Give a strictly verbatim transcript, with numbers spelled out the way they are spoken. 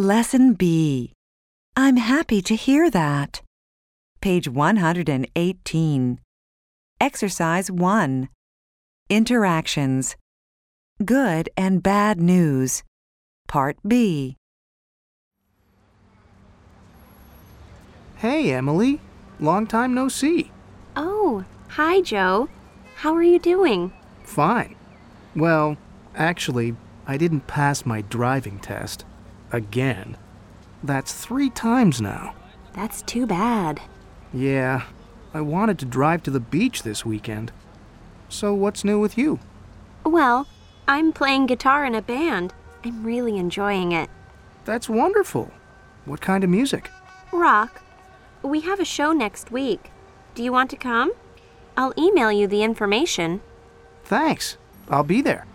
Lesson B. I'm happy to hear that. Page one hundred eighteen. Exercise one. Interactions. Good and bad news. Part B. Hey, Emily. Long time no see. Oh, hi, Joe. How are you doing? Fine. Well, actually, I didn't pass my driving test. Again. That's three times now. That's too bad. Yeah, I wanted to drive to the beach this weekend. So what's new with you? Well, I'm playing guitar in a band. I'm really enjoying it. That's wonderful. What kind of music? Rock. We have a show next week. Do you want to come? I'll email you the information. Thanks. I'll be there.